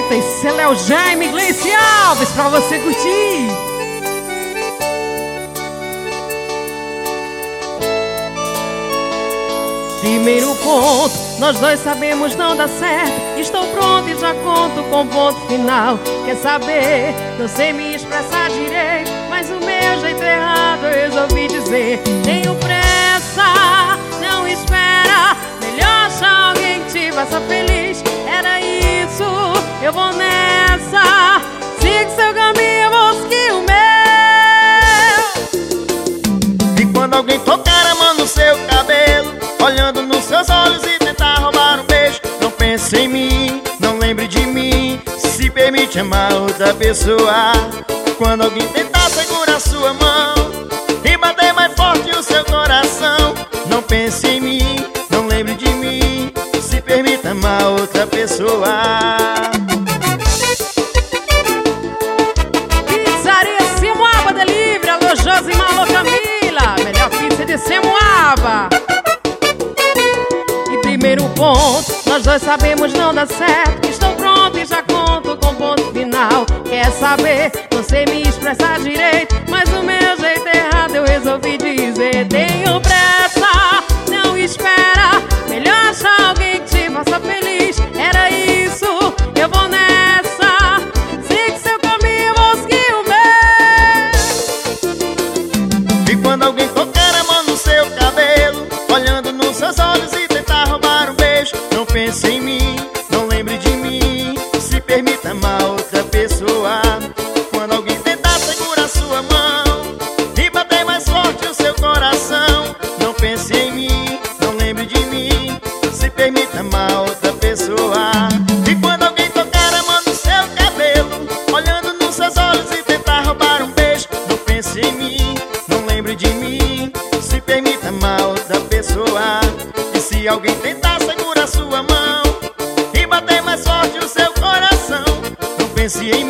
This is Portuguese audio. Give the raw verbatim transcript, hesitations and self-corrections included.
Tem Celéu Jaime, Gleice Alves pra você curtir. Primeiro ponto, nós dois sabemos não dá certo. Estou pronto e já conto com ponto final. Quer saber? Não sei me expressar direito, mas o meu jeito errado eu resolvi dizer. Tenho pressa, não espera. Melhor achar alguém que te faça feliz. Era isso, eu vou nessa. Siga seu caminho, eu vou seguir o meu. E quando alguém tocar a mão no seu cabelo, olhando nos seus olhos e tentar roubar um beijo, não pense em mim, não lembre de mim. Se permite amar outra pessoa. Quando alguém tentar segurar sua mão e bater mais forte o seu coração, não pense em mim, não lembre de mim. Se permita amar outra pessoa. Pizzaria Semoaba Delivery. Alô Josimar, alô Camila. Melhor pizza de Semoaba. Primeiro ponto, nós dois sabemos não dá certo. Estou pronto e já conto com ponto final. Quer saber? Não sei me expressar direito, mas o meu jeito errado eu resolvi dizer. Tenho pressa, não espera. Melhor achar alguém que te faça feliz. Era isso, eu vou nessa. Siga seu caminho, eu vou seguir o meu. E quando alguém tocar a mão no seu cabelo, olhando nos seus olhos e não pense em mim, não lembre de mim. Se permita amar outra pessoa. Quando alguém tentar segurar sua mão e bater mais forte o seu coração, não pense em mim, não lembre de mim. Se permita amar outra pessoa. E quando alguém tocar a mão no seu cabelo, olhando nos seus olhos e tentar roubar um beijo, não pense em mim, não lembre de mim. Se permita amar outra pessoa. E se alguém tentar segurar sua mão e bater mais forte o seu coração, não pense em mim,